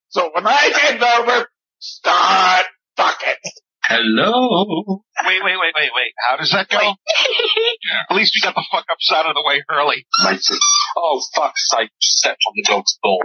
So when I get over, start fucking. Hello. Wait. How does that go? At least we got the fuck ups out of the way early. Oh, fuck's sake, stepped on the dog's ball.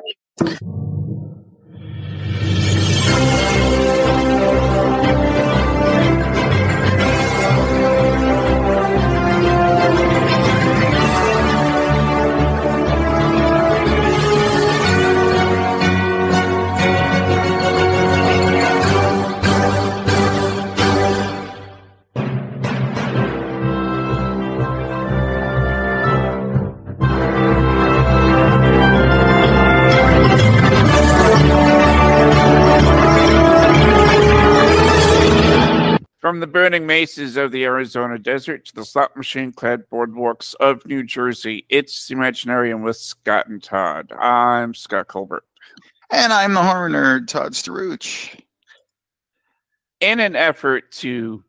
From the burning mesas of the Arizona desert to the slot machine-clad boardwalks of New Jersey, it's Imaginarium with Scott and Todd. I'm Scott Colbert. And I'm the horror nerd, Todd Staruch. In an effort to,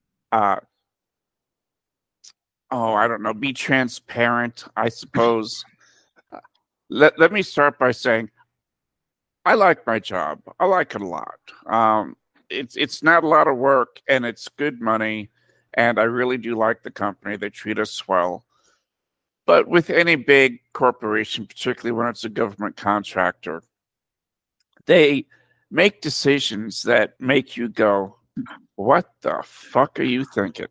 be transparent, I suppose, let me start by saying I like my job. I like it a lot. It's not a lot of work, and it's good money, and I really do like the company. They treat us well. But with any big corporation, particularly when it's a government contractor, they make decisions that make you go, what the fuck are you thinking?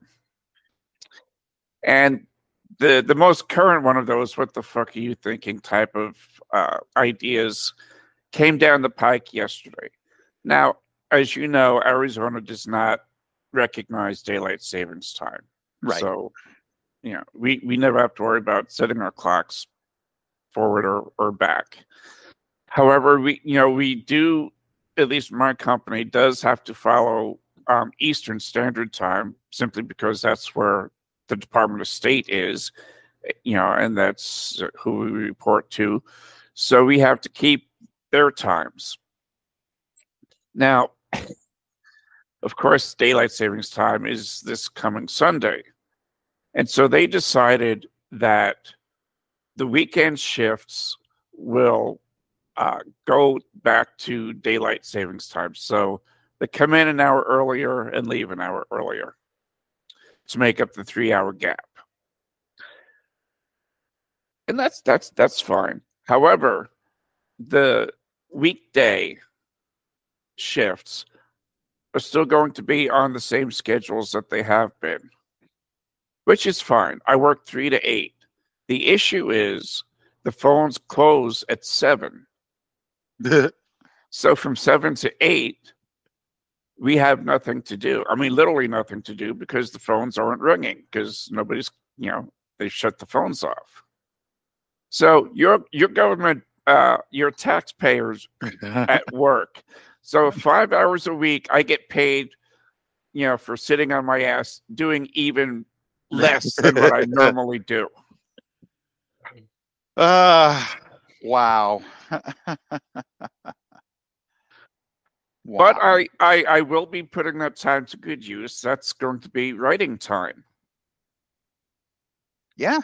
And the most current one of those, what the fuck are you thinking type of ideas came down the pike yesterday. Now, as you know, Arizona does not recognize daylight savings time. Right. So, we never have to worry about setting our clocks forward or back. However, we do, at least my company, does have to follow Eastern Standard Time simply because that's where the Department of State is, and that's who we report to. So we have to keep their times. Now, of course, daylight savings time is this coming Sunday. And so they decided that the weekend shifts will go back to daylight savings time. So they come in an hour earlier and leave an hour earlier to make up the 3-hour gap. And that's fine. However, the weekday shifts are still going to be on the same schedules that they have been, which is fine. I work 3 to 8. The issue is the phones close at 7. So from 7 to 8, we have nothing to do. I mean, literally nothing to do because the phones aren't ringing because nobody's, they shut the phones off. So your government, your taxpayers at work. So 5 hours a week, I get paid, for sitting on my ass doing even less than what I normally do. Wow. But I will be putting that time to good use. That's going to be writing time. Yeah.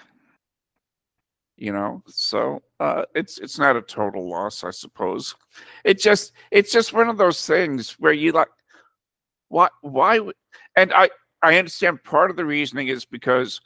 So it's not a total loss, I suppose. It's just one of those things where you like, why? And I understand part of the reasoning is because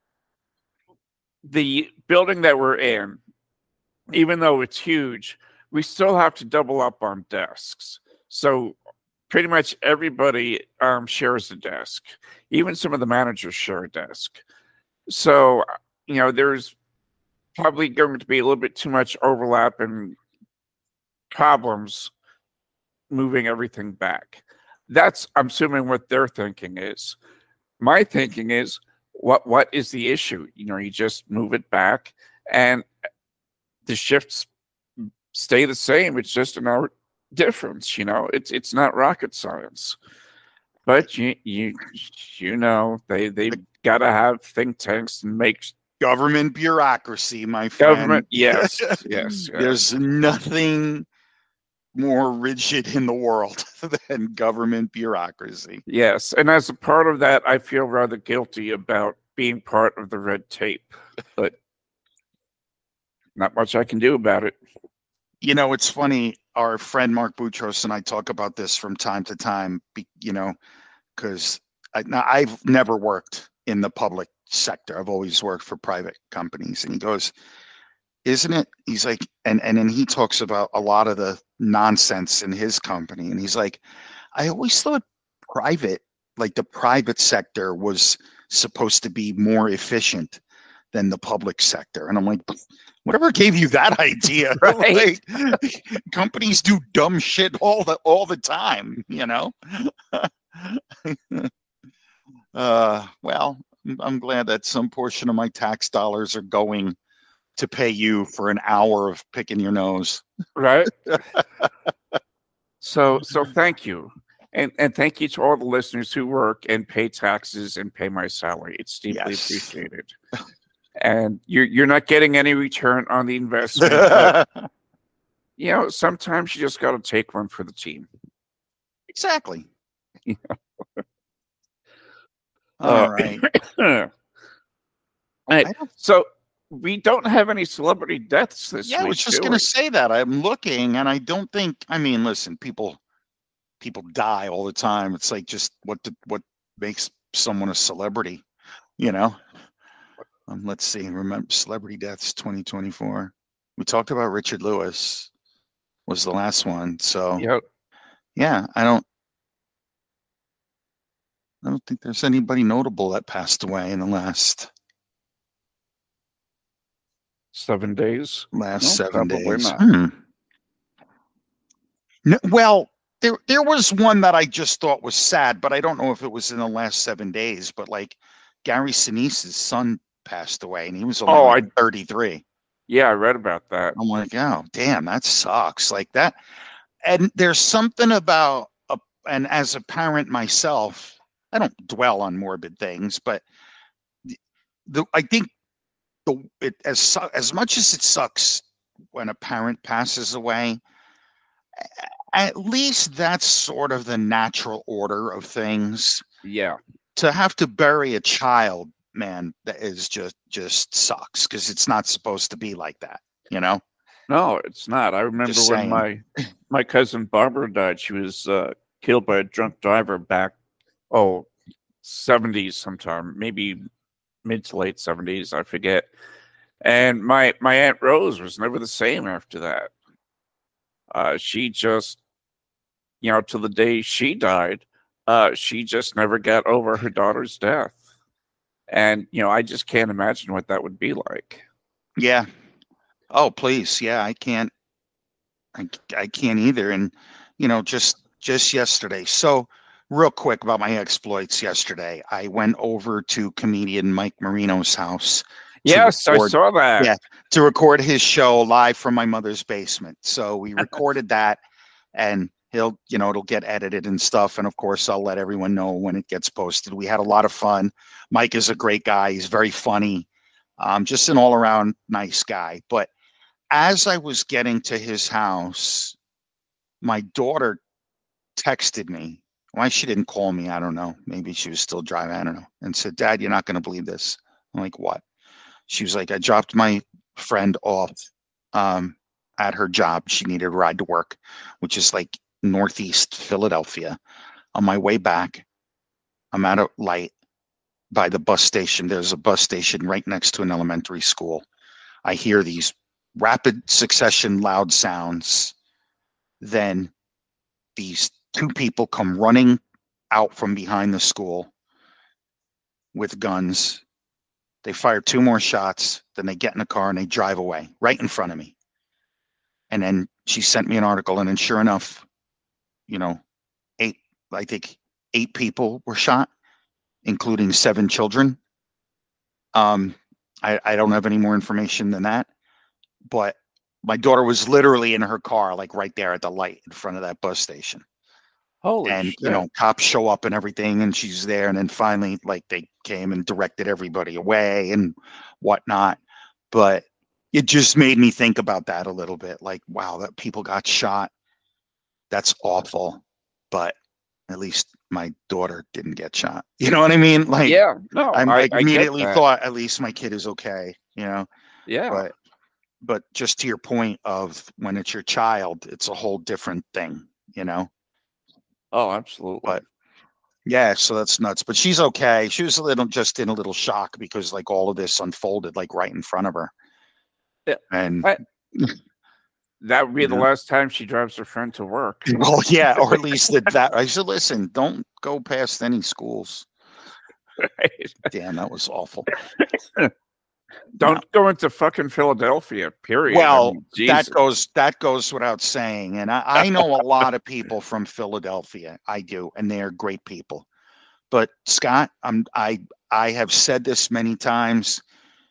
the building that we're in, even though it's huge, we still have to double up on desks. So pretty much everybody shares a desk. Even some of the managers share a desk. So, there's probably going to be a little bit too much overlap and problems moving everything back. That's, I'm assuming, what their thinking is. My thinking is, what is the issue? You just move it back and the shifts stay the same. It's just an hour difference. It's not rocket science. But they've got to have think tanks and make government bureaucracy, my friend. Government, yes. There's nothing more rigid in the world than government bureaucracy. Yes, and as a part of that, I feel rather guilty about being part of the red tape, but not much I can do about it. It's funny. our friend Mark Boutros and I talk about this from time to time, because I've never worked in the public sector. I've always worked for private companies. And he goes, isn't it? He's like, and then he talks about a lot of the nonsense in his company. And he's like, I always thought the private sector was supposed to be more efficient than the public sector. And I'm like, whatever gave you that idea? Right. Like, companies do dumb shit all the time, Well, I'm glad that some portion of my tax dollars are going to pay you for an hour of picking your nose. Right. So thank you. And thank you to all the listeners who work and pay taxes and pay my salary. It's deeply appreciated. And you're not getting any return on the investment. But, sometimes you just got to take one for the team. Exactly. Yeah. All right. So we don't have any celebrity deaths this week. Yeah, I was just going to say that. I'm looking, and I don't think. I mean, listen, people die all the time. It's like just what makes someone a celebrity, Let's see. Remember celebrity deaths 2024. We talked about Richard Lewis was the last one. So yep. Yeah, I don't think there's anybody notable that passed away in the last 7 days. Last 7 days. Not. No, well, there was one that I just thought was sad, but I don't know if it was in the last 7 days. But like Gary Sinise's son passed away, and he was only 33. Yeah, I read about that. I'm like, oh, damn, that sucks. Like that. And there's something about, and as a parent myself, I don't dwell on morbid things, but I think as much as it sucks when a parent passes away, at least that's sort of the natural order of things. Yeah. To have to bury a child, man, that is just sucks, because it's not supposed to be like that, No, it's not. I remember when my cousin Barbara died. She was killed by a drunk driver back, 70s sometime, maybe mid to late 70s, I forget. And my Aunt Rose was never the same after that. She just, to the day she died, she just never got over her daughter's death. And, I just can't imagine what that would be like. Yeah. Oh, please. Yeah, I can't either. And, just yesterday. So real quick about my exploits yesterday. I went over to comedian Mike Marino's house. Yes, I saw that. Yeah, to record his show live from my mother's basement. So we recorded that, and it'll get edited and stuff. And of course, I'll let everyone know when it gets posted. We had a lot of fun. Mike is a great guy. He's very funny. Just an all around nice guy. But as I was getting to his house, my daughter texted me. Why she didn't call me, I don't know. Maybe she was still driving. I don't know. And said, Dad, you're not going to believe this. I'm like, what? She was like, I dropped my friend off at her job. She needed a ride to work, which is like northeast Philadelphia. On my way back, I'm at a light by the bus station. There's a bus station right next to an elementary school. I hear these rapid succession loud sounds. Then these two people come running out from behind the school with guns. They fire 2 more shots. Then they get in a car and they drive away right in front of me. And then she sent me an article, and then sure enough, 8 people were shot, including 7 children. I don't have any more information than that, but my daughter was literally in her car, like right there at the light in front of that bus station. Holy shit. Cops show up and everything, and she's there. And then finally, like, they came and directed everybody away and whatnot. But it just made me think about that a little bit. Like, wow, that people got shot. That's awful. But at least my daughter didn't get shot. You know what I mean? Like, yeah, no, I immediately thought, at least my kid is okay. Yeah. But but just to your point of when it's your child, it's a whole different thing, you know. Oh, absolutely. But yeah, so that's nuts. But she's okay. She was just in a little shock because like all of this unfolded like right in front of her. Yeah. And that would be the last time she drives her friend to work. Well, yeah, or at least that I said, listen, don't go past any schools. Right. Damn, that was awful. Don't go into fucking Philadelphia, period. Well, I mean, that goes without saying. And I know a lot of people from Philadelphia. I do, and they're great people. But Scott, I have said this many times.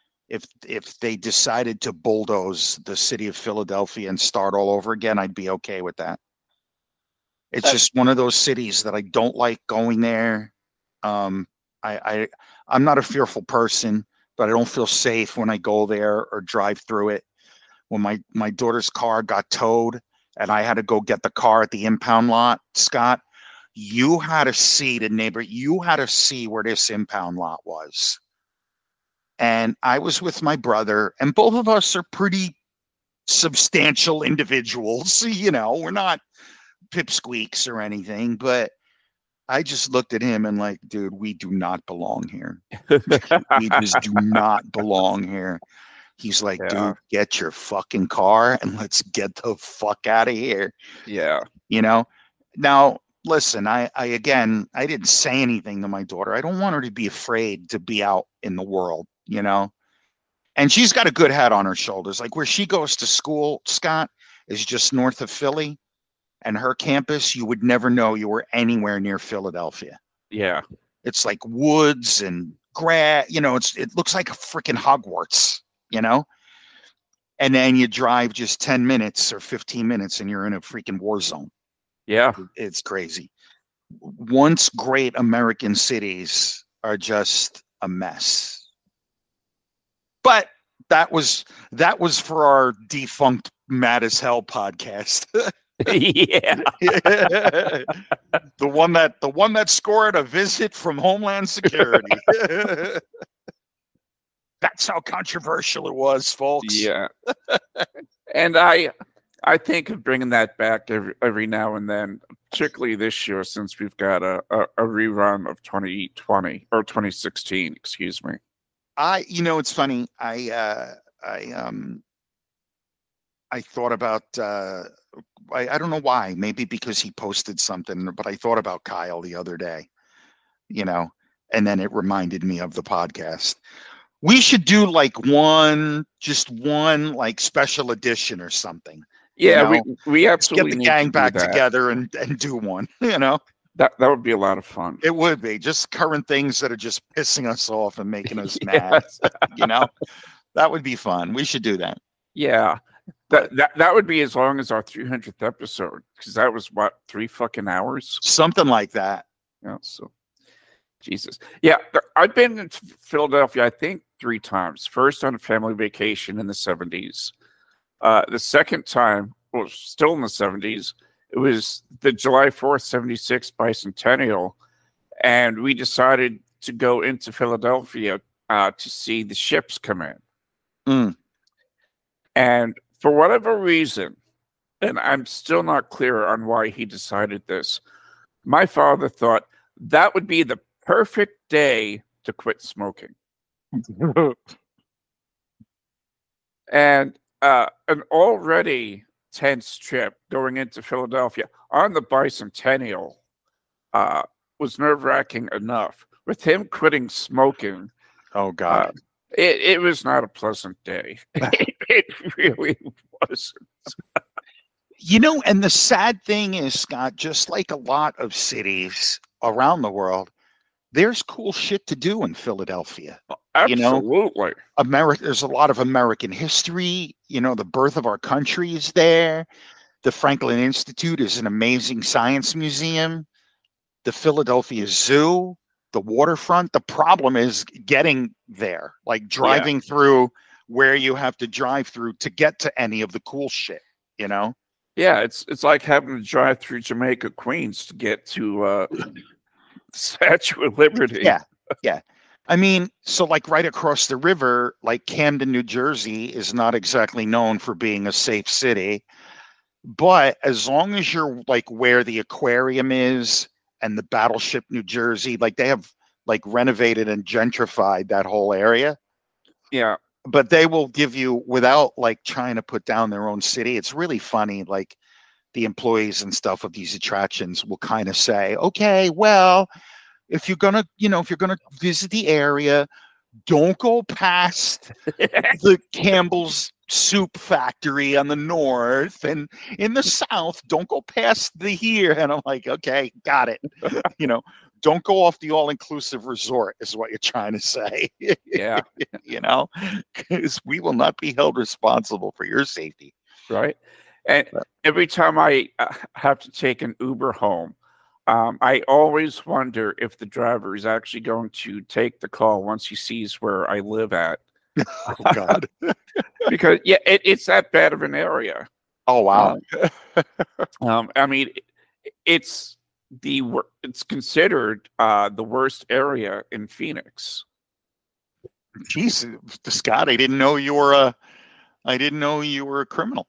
If they decided to bulldoze the city of Philadelphia and start all over again, I'd be okay with that. It's just one of those cities that I don't like going there. I'm not a fearful person, but I don't feel safe when I go there or drive through it. When my daughter's car got towed and I had to go get the car at the impound lot, Scott, you had to see the neighbor. You had to see where this impound lot was. And I was with my brother, and both of us are pretty substantial individuals. You know, we're not pipsqueaks or anything, but I just looked at him and like, dude, we do not belong here. We just do not belong here. He's like, dude, get your fucking car and let's get the fuck out of here. Yeah. You know, now listen, I didn't say anything to my daughter. I don't want her to be afraid to be out in the world, you know, and she's got a good head on her shoulders. Like where she goes to school, Scott, is just north of Philly. And her campus, you would never know you were anywhere near Philadelphia. Yeah. It's like woods and grass, you know, it looks like a freaking Hogwarts, you know? And then you drive just 10 minutes or 15 minutes and you're in a freaking war zone. Yeah. It's crazy. Once great American cities are just a mess. But that was for our defunct Mad as Hell podcast. Yeah. The one that scored a visit from Homeland Security. That's how controversial it was, folks. Yeah. And I think of bringing that back every now and then, particularly this year since we've got a rerun of 2020 or 2016, excuse me. It's funny. I thought about I don't know why, maybe because he posted something, but I thought about Kyle the other day, you know, and then it reminded me of the podcast. We should do like just one like special edition or something. Yeah, you know? we absolutely get the need gang to back do that. together and do one, you know. That would be a lot of fun. It would be just current things that are just pissing us off and making us mad, you know. That would be fun. We should do that. Yeah. That would be as long as our 300th episode, because that was what, 3 fucking hours, something like that. Yeah. So, Jesus. Yeah, I've been in Philadelphia, I think 3 times. First on a family vacation in the 70s. The second time was still in the 70s. It was the July 4th, 76 bicentennial, and we decided to go into Philadelphia to see the ships come in. Mm. And for whatever reason, and I'm still not clear on why he decided this, my father thought that would be the perfect day to quit smoking. And an already tense trip going into Philadelphia on the bicentennial was nerve-wracking enough. With him quitting smoking, oh God, it was not a pleasant day. It really wasn't. You know, and the sad thing is, Scott, just like a lot of cities around the world, there's cool shit to do in Philadelphia. Absolutely. You know, there's a lot of American history. You know, the birth of our country is there. The Franklin Institute is an amazing science museum. The Philadelphia Zoo, the waterfront. The problem is getting there, like driving through where you have to drive through to get to any of the cool shit, you know? Yeah, it's like having to drive through Jamaica, Queens to get to Statue of Liberty. Yeah. I mean, so like right across the river, like Camden, New Jersey is not exactly known for being a safe city. But as long as you're like where the aquarium is and the Battleship New Jersey, like they have like renovated and gentrified that whole area. Yeah. But they will give you without like trying to put down their own city. It's really funny. Like the employees and stuff of these attractions will kind of say, okay, well, if you're gonna, if you're gonna visit the area, don't go past the Campbell's Soup Factory on the north, and in the south, don't go past the here. And I'm like, okay, got it. Don't go off the all-inclusive resort is what you're trying to say. Yeah. Because we will not be held responsible for your safety. Right. And every time I have to take an Uber home, I always wonder if the driver is actually going to take the call once he sees where I live at. Oh, God. Because, yeah, it's that bad of an area. Oh, wow. I mean, it's considered the worst area in Phoenix. Jeez, Scott, I didn't know you were a criminal.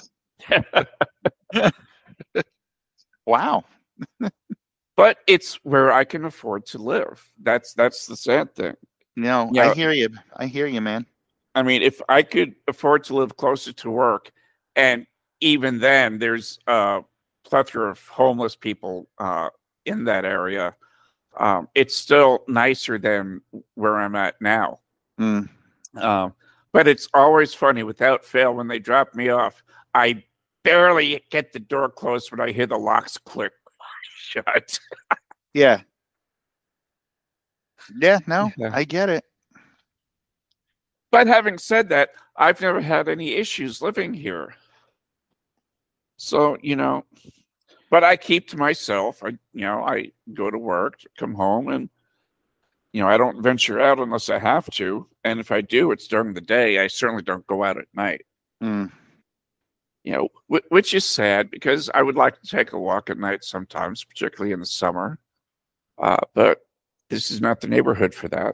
Wow. But it's where I can afford to live. That's the sad thing. No, Yeah. I hear you. I hear you, man. I mean, if I could afford to live closer to work, and even then, there's a plethora of homeless people in that area. It's still nicer than where I'm at now. Mm. But it's always funny, without fail, when they drop me off, I barely get the door closed when I hear the locks click shut. Yeah. Yeah, no, Yeah. I get it. But having said that, I've never had any issues living here. So, but I keep to myself. I go to work, come home, and, I don't venture out unless I have to. And if I do, it's during the day. I certainly don't go out at night. Mm. Which is sad because I would like to take a walk at night sometimes, particularly in the summer. But this is not the neighborhood for that.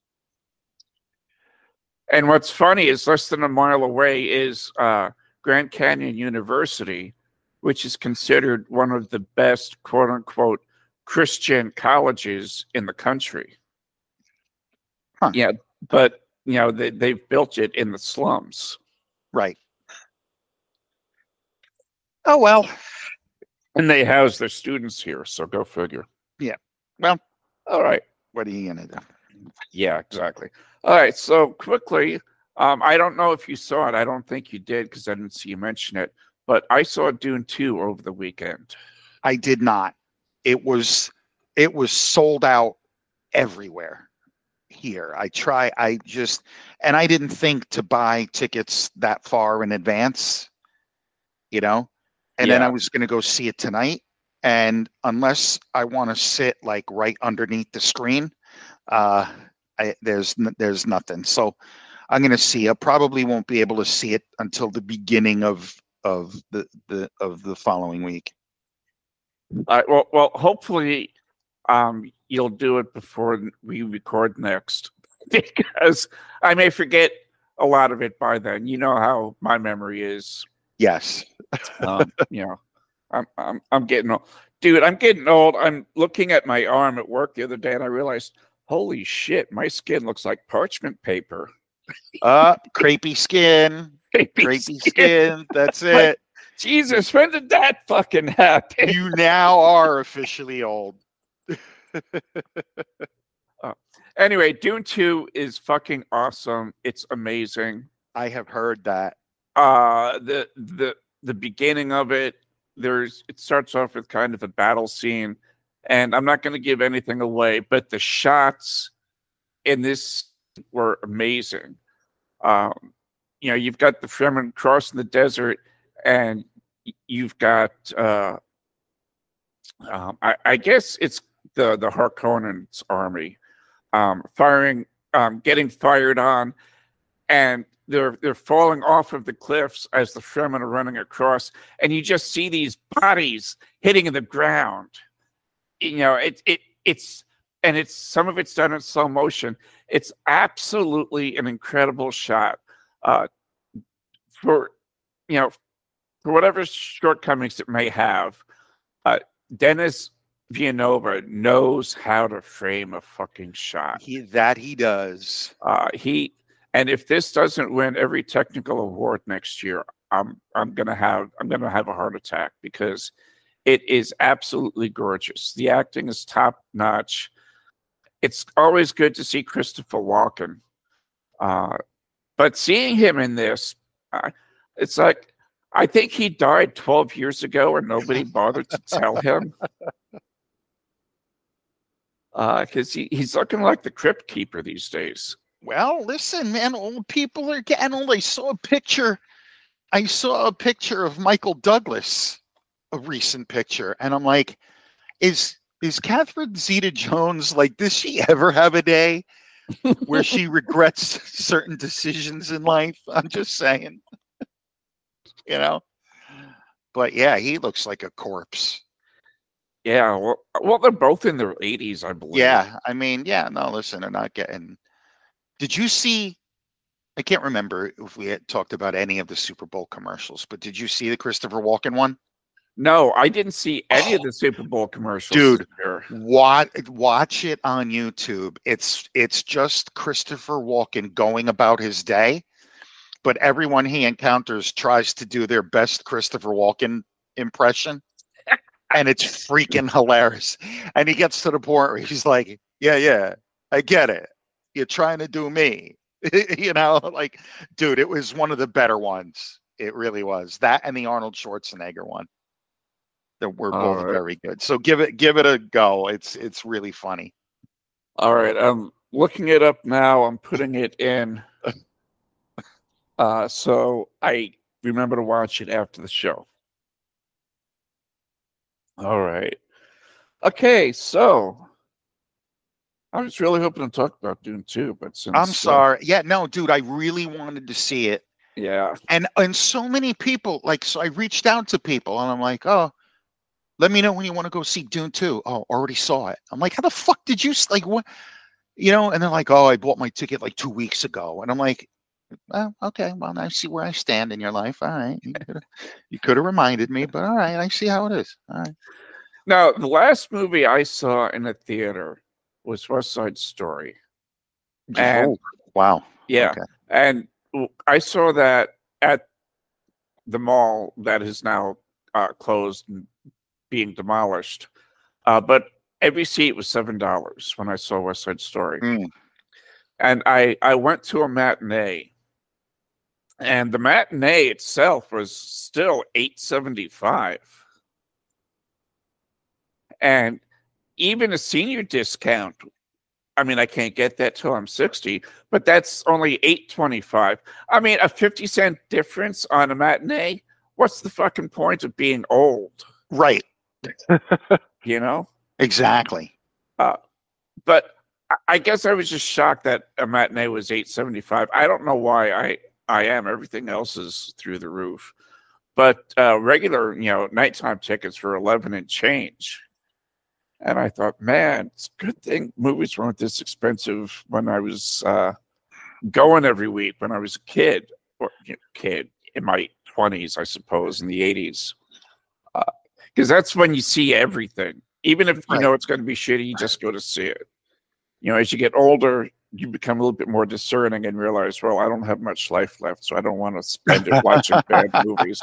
And what's funny is less than a mile away is Grand Canyon University, which is considered one of the best, quote unquote, Christian colleges in the country. Huh. Yeah, but they've built it in the slums. Right. Oh, well. And they house their students here, so go figure. Yeah. Well, all right. What are you going to do? Yeah, exactly. All right, so quickly, I don't know if you saw it. I don't think you did because I didn't see you mention it. But I saw Dune 2 over the weekend. I did not. It was sold out everywhere here. I didn't think to buy tickets that far in advance, and then I was going to go see it tonight. And unless I want to sit like right underneath the screen, there's nothing. So I'm going to see. I probably won't be able to see it until the beginning of the following week. All right. Well, hopefully, you'll do it before we record next, because I may forget a lot of it by then. You know how my memory is. Yes. I'm getting old. Dude, I'm getting old. I'm looking at my arm at work the other day, and I realized, holy shit, my skin looks like parchment paper. Crepey skin. Crepey skin. That's it. Jesus, when did that fucking happen? You now are officially old. Anyway, Dune 2 is fucking awesome. It's amazing. I have heard that. The beginning of it, it starts off with kind of a battle scene, and I'm not going to give anything away, but the shots in this were amazing. You've got the Fremen crossing the desert, and you've got I guess it's the Harkonnens army getting fired on, and they're falling off of the cliffs as the Fremen are running across, and you just see these bodies hitting the ground. It's and it's some of it's done in slow motion. It's absolutely an incredible shot. For you know, for whatever shortcomings it may have, Dennis Villanova knows how to frame a fucking shot. He does. And if this doesn't win every technical award next year, I'm gonna have a heart attack, because it is absolutely gorgeous. The acting is top notch. It's always good to see Christopher Walken, but seeing him in this, it's like, I think he died 12 years ago and nobody bothered to tell him. Because he's looking like the Crypt Keeper these days. Well, listen, man, old people are getting old. I saw a picture of Michael Douglas, a recent picture, and I'm like, is Catherine Zeta-Jones, like, does she ever have a day where she regrets certain decisions in life? I'm just saying. You know, but yeah, he looks like a corpse. Yeah, well, they're both in their 80s, I believe. Yeah, I mean, yeah, no, listen, they're not getting. Did you see? I can't remember if we had talked about any of the Super Bowl commercials, but did you see the Christopher Walken one? No, I didn't see any of the Super Bowl commercials. Dude, watch it on YouTube. It's just Christopher Walken going about his day, but everyone he encounters tries to do their best Christopher Walken impression, and it's freaking hilarious. And he gets to the point where he's like, yeah, I get it. You're trying to do me. Like, dude, it was one of the better ones. It really was. That and the Arnold Schwarzenegger one. They were both very good. So give it a go. It's really funny. All right, I'm looking it up now. I'm putting it in. So I remember to watch it after the show. All right. Okay, so I was really hoping to talk about Dune 2, but since I'm sorry. Yeah, no, dude, I really wanted to see it. Yeah. And so many people, like, so I reached out to people and I'm like, oh, let me know when you want to go see Dune 2. Oh, already saw it. I'm like, how the fuck did you, like, what? And they're like, oh, I bought my ticket like 2 weeks ago. And I'm like, well, okay, well, I see where I stand in your life. All right. You could have reminded me, but all right, I see how it is. All right. Now, the last movie I saw in a theater was West Side Story. And, wow. Yeah. Okay. And I saw that at the mall that is now closed and being demolished. But every seat was $7 when I saw West Side Story. And I went to a matinee. And the matinee itself was still $8.75. And even a senior discount, I mean, I can't get that till I'm 60, but that's only $8.25. I mean, a 50-cent difference on a matinee. What's the fucking point of being old? Right. Exactly. But I guess I was just shocked that a matinee was $8.75. I don't know why I am. Everything else is through the roof. But regular, nighttime tickets were $11 and change. And I thought, man, it's a good thing movies weren't this expensive when I was going every week when I was a kid, or kid in my 20s, I suppose, in the 80s. Because that's when you see everything. Even if you know it's going to be shitty, you just go to see it. As you get older, you become a little bit more discerning and realize, well, I don't have much life left, so I don't want to spend it watching bad movies.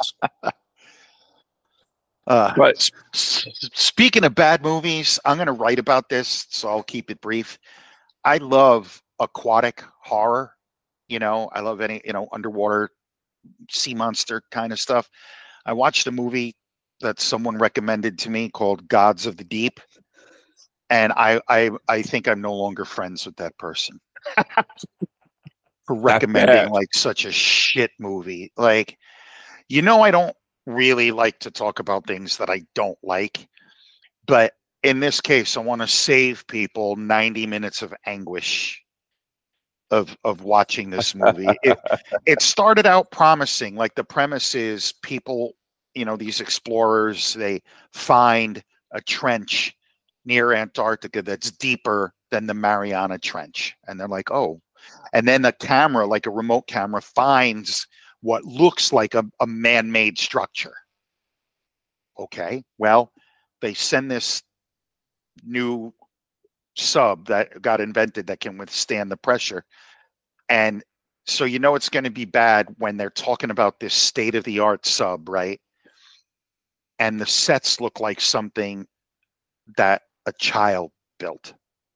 But speaking of bad movies, I'm going to write about this, so I'll keep it brief. I love aquatic horror. I love any, underwater sea monster kind of stuff. I watched a movie that someone recommended to me called Gods of the Deep. And I think I'm no longer friends with that person for recommending like such a shit movie. Like, I don't really like to talk about things that I don't like, but in this case, I want to save people 90 minutes of anguish of watching this movie. It started out promising. Like, the premise is people, these explorers, they find a trench near Antarctica that's deeper than the Mariana Trench. And they're like, oh. And then a camera, like a remote camera, finds what looks like a man-made structure. Okay, well, they send this new sub that got invented that can withstand the pressure. And so it's going to be bad when they're talking about this state-of-the-art sub, right? And the sets look like something that a child built,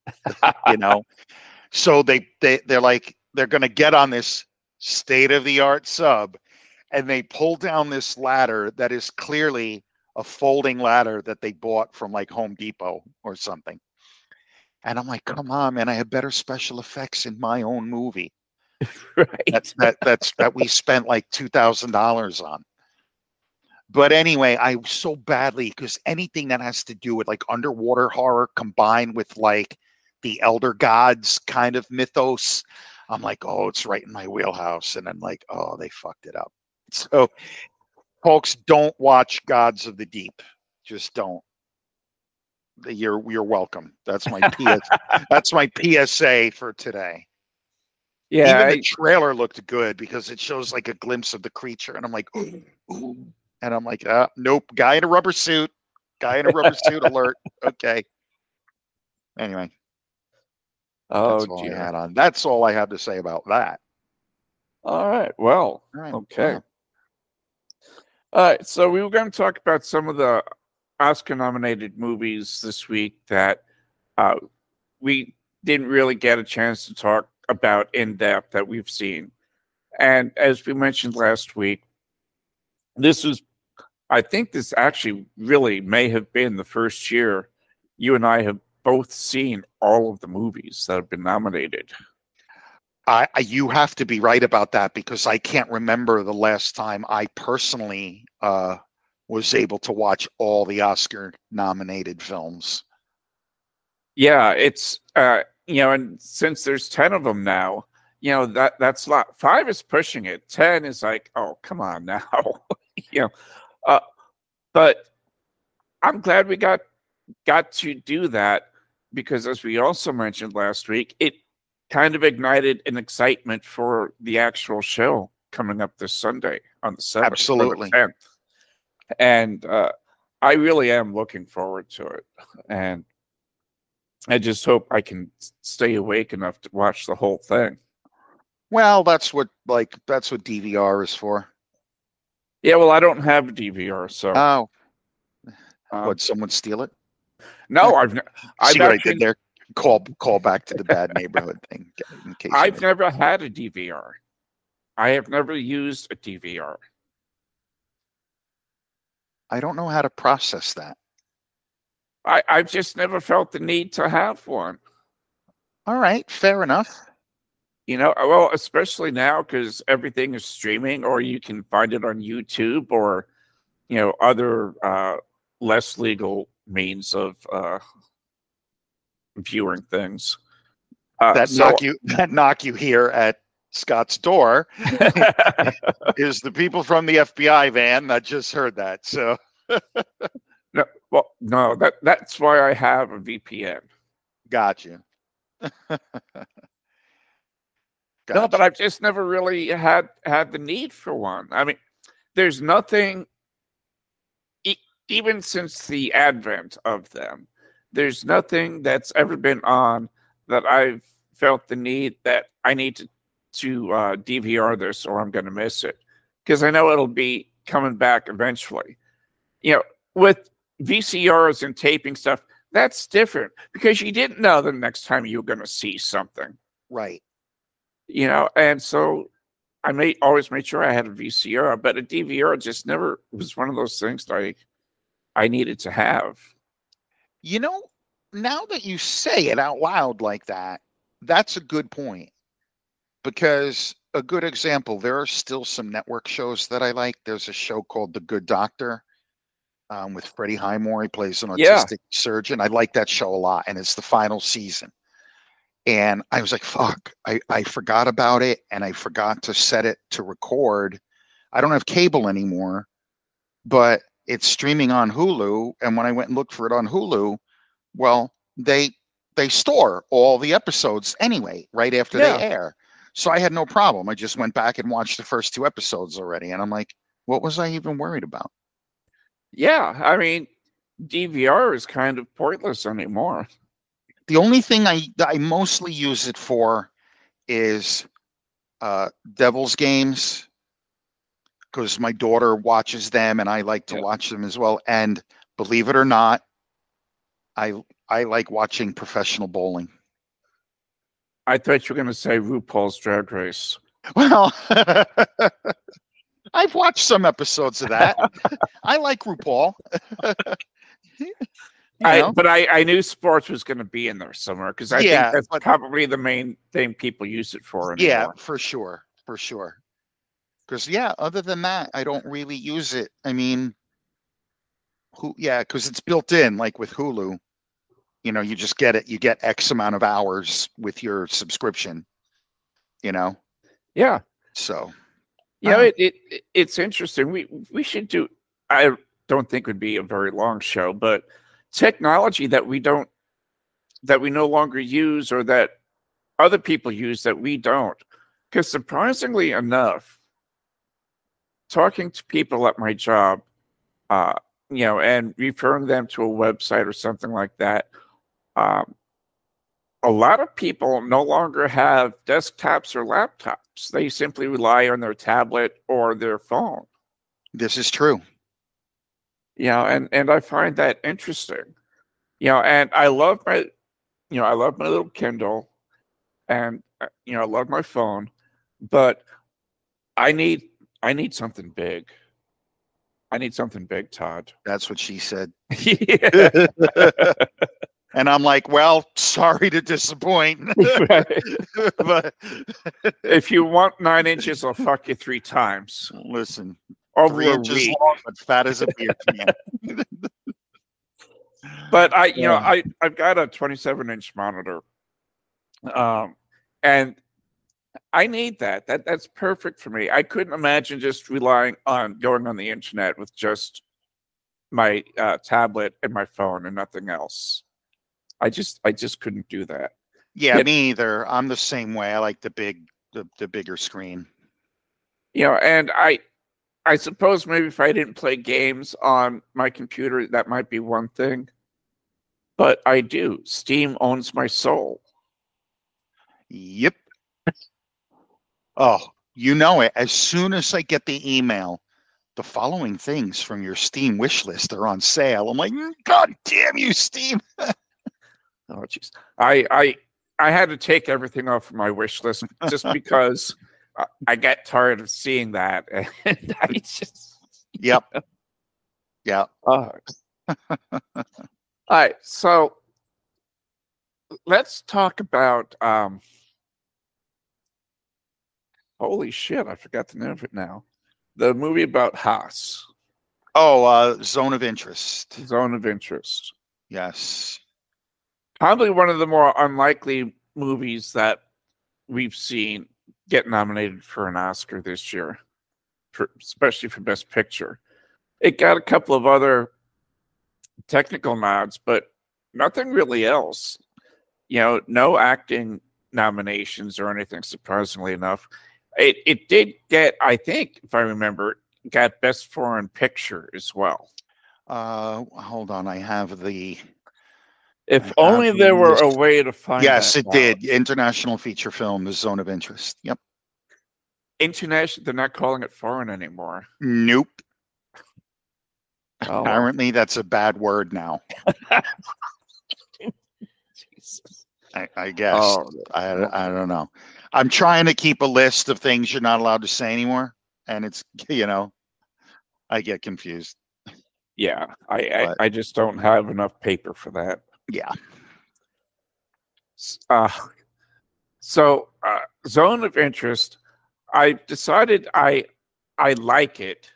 So they're like, they're going to get on this state-of-the-art sub, and they pull down this ladder that is clearly a folding ladder that they bought from like Home Depot or something. And I'm like, come on, man, I have better special effects in my own movie. Right. That we spent like $2,000 on. But anyway, I so badly, because anything that has to do with like underwater horror combined with like the Elder Gods kind of mythos, I'm like, oh, it's right in my wheelhouse. And I'm like, oh, they fucked it up. So folks, don't watch Gods of the Deep. Just don't. You're welcome. That's my that's my PSA for today. Yeah. Even the trailer looked good because it shows like a glimpse of the creature, and I'm like, ooh. And I'm like, nope, guy in a rubber suit alert. Okay. Anyway. Oh, that's all dear. I had on. That's all I have to say about that. All right. Well, okay. Yeah. All right. So we were going to talk about some of the Oscar-nominated movies this week that we didn't really get a chance to talk about in depth that we've seen. And as we mentioned last week, I think this actually really may have been the first year you and I have both seen all of the movies that have been nominated. You have to be right about that, because I can't remember the last time I personally was able to watch all the Oscar-nominated films. Yeah, it's and since there's 10 of them now, that's a lot. 5 is pushing it. 10 is like, oh, come on now. But I'm glad we got to do that, because as we also mentioned last week, it kind of ignited an excitement for the actual show coming up this Sunday on the 7th. Absolutely. Or the 10th. And I really am looking forward to it. And I just hope I can stay awake enough to watch the whole thing. Well, that's what DVR is for. Yeah, well, I don't have a DVR, so. Oh. Would someone steal it? No, I've See what I did there? Call back to the Bad Neighborhood thing. In case I've never had a DVR. I have never used a DVR. I don't know how to process that. I've just never felt the need to have one. All right, fair enough. Well, especially now, because everything is streaming, or you can find it on YouTube, or other less legal means of viewing things. That knock you here at Scott's door is the people from the FBI van that just heard that. So no, that's why I have a VPN. Got you. No, but I've just never really had the need for one. I mean, there's nothing, even since the advent of them, there's nothing that's ever been on that I've felt the need that I need to DVR this, or I'm going to miss it, because I know it'll be coming back eventually. With VCRs and taping stuff, that's different, because you didn't know the next time you were going to see something. Right. And so I always made sure I had a VCR, but a DVR just never was one of those things that I needed to have. Now that you say it out loud like that, that's a good point. Because a good example, there are still some network shows that I like. There's a show called The Good Doctor with Freddie Highmore. He plays an autistic surgeon. I like that show a lot, and it's the final season. And I was like, fuck, I forgot about it, and I forgot to set it to record. I don't have cable anymore, but it's streaming on Hulu. And when I went and looked for it on Hulu, Well, they store all the episodes anyway, right after they air. So I had no problem. I just went back and watched the first 2 episodes already, and I'm like, what was I even worried about? Yeah, I mean, DVR is kind of pointless anymore. The only thing I mostly use it for is Devil's Games, because my daughter watches them and I like to watch them as well. And believe it or not, I like watching professional bowling. I thought you were going to say RuPaul's Drag Race. Well, I've watched some episodes of that. I like RuPaul. But I knew sports was going to be in there somewhere, because I think that's probably the main thing people use it for anymore. Yeah, for sure. Because other than that, I don't really use it. I mean, because it's built in, like with Hulu. You just get it. You get X amount of hours with your subscription. Yeah. So. It's interesting. We should do. I don't think it would be a very long show, but technology that we no longer use, or that other people use that we don't. Because surprisingly enough, talking to people at my job, and referring them to a website or something like that, a lot of people no longer have desktops or laptops. They simply rely on their tablet or their phone. This is true. And I find that interesting. And I love my little Kindle, and I love my phone, but I need something big. I need something big, Todd. That's what she said. Yeah. And I'm like, well, sorry to disappoint. But if you want 9 inches, I'll fuck you 3 times. Listen, over 3 inches long, but fat as a beer can. But I've got a 27-inch monitor, and I need that. That's perfect for me. I couldn't imagine just relying on going on the internet with just my tablet and my phone and nothing else. I just couldn't do that. Yeah, me either. I'm the same way. I like the bigger screen. And I suppose maybe if I didn't play games on my computer, that might be one thing. But I do. Steam owns my soul. Yep. Oh, you know it. As soon as I get the email, the following things from your Steam wish list are on sale. I'm like, God damn you, Steam. Oh, jeez. I had to take everything off of my wish list just because I got tired of seeing that. And I just... Yep. Yeah. All right. So let's talk about... holy shit, I forgot the name of it now. The movie about Haas. Oh, Zone of Interest. Zone of Interest. Yes. Probably one of the more unlikely movies that we've seen get nominated for an Oscar this year, especially for Best Picture. It got a couple of other technical nods, but nothing really else. No acting nominations or anything, surprisingly enough. It did get, I think, if I remember, got Best Foreign Picture as well. Hold on, I have the... If only there were a way to find Yes, it out. did. International feature film, The Zone of Interest. Yep. International, they're not calling it foreign anymore. Nope. Oh, apparently that's a bad word now. Jesus. I guess. I don't know. I'm trying to keep a list of things you're not allowed to say anymore. And it's, I get confused. Yeah, I just don't have enough paper for that. Yeah. So Zone of Interest, I decided I like it,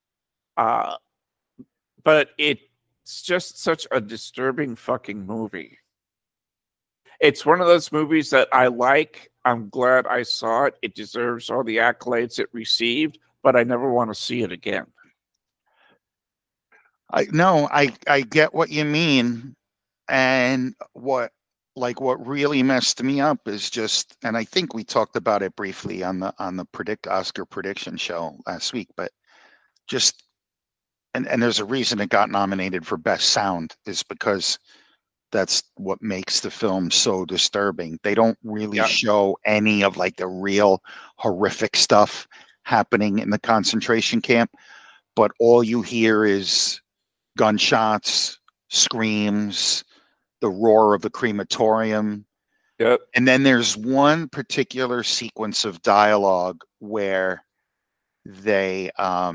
but it's just such a disturbing fucking movie. It's one of those movies that I like. I'm glad I saw it. It deserves all the accolades it received, but I never want to see it again. I get what you mean. And what really messed me up is just, and I think we talked about it briefly on the Oscar prediction show last week, but just, and there's a reason it got nominated for best sound, is because that's what makes the film so disturbing. They don't really show any of like the real horrific stuff happening in the concentration camp, but all you hear is gunshots, screams, the roar of the crematorium. Yep. And then there's one particular sequence of dialogue where they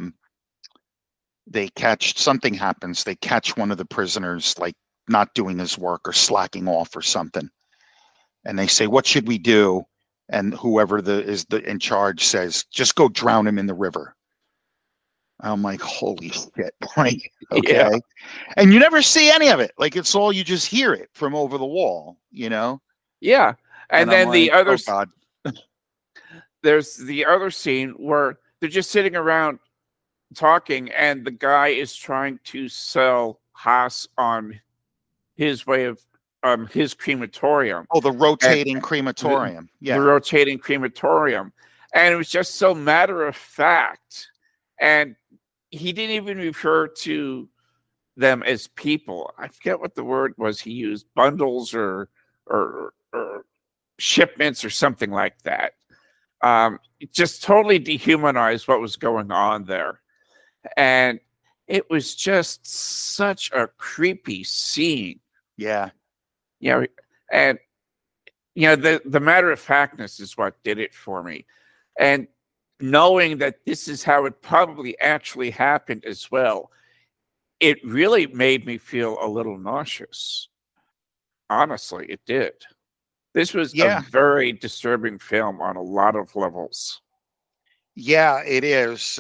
catch, something happens. They catch one of the prisoners like not doing his work or slacking off or something. And they say, "What should we do?" And whoever is in charge says, "Just go drown him in the river." I'm like, holy shit. Like, okay. Yeah. And you never see any of it. Like, it's all, you just hear it from over the wall, you know? Yeah. And then I'm the like, other, oh God. there's the other scene where they're just sitting around talking, and the guy is trying to sell Haas on his way of his crematorium. Oh, the rotating crematorium. The rotating crematorium. And it was just so matter of fact. And he didn't even refer to them as people. I forget what the word was he used, bundles or shipments or something like that. It just totally dehumanized what was going on there. And it was just such a creepy scene. Yeah. You know, and the matter of factness is what did it for me. And knowing that this is how it probably actually happened as well, it really made me feel a little nauseous. Honestly, it did. This was a very disturbing film on a lot of levels. Yeah, it is.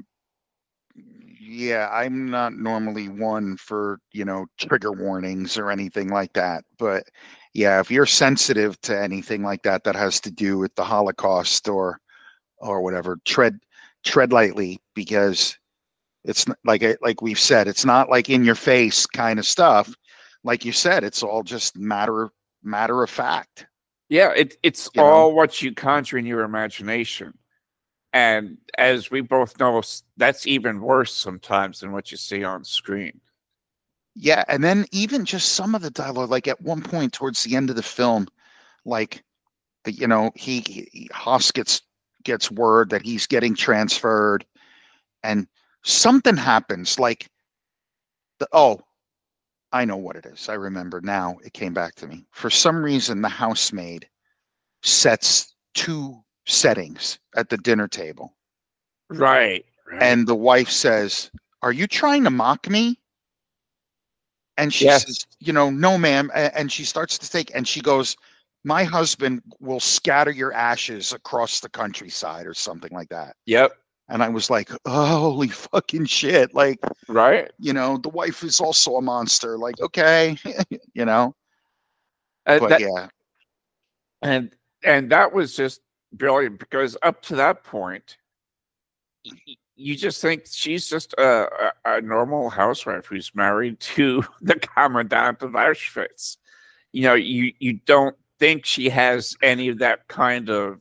Yeah, I'm not normally one for, trigger warnings or anything like that. But yeah, if you're sensitive to anything like that that has to do with the Holocaust or whatever, tread lightly, because it's like we've said, it's not like in your face kind of stuff. Like you said, it's all just matter of fact. Yeah, it's all what you conjure in your imagination. And as we both know, that's even worse sometimes than what you see on screen. Yeah, and then even just some of the dialogue, like at one point towards the end of the film, like, Haas gets word that he's getting transferred, and something happens. Like, I know what it is. I remember now. It came back to me. For some reason, the housemaid sets 2 settings at the dinner table. Right. And the wife says, "Are you trying to mock me?" And she says, "No, ma'am." And she starts to think, and she goes, "My husband will scatter your ashes across the countryside," or something like that. Yep. And I was like, oh, holy fucking shit. Like, right. The wife is also a monster. Like, okay, But yeah. And that was just brilliant, because up to that point, you just think she's just a normal housewife who's married to the commandant of Auschwitz. You don't think she has any of that kind of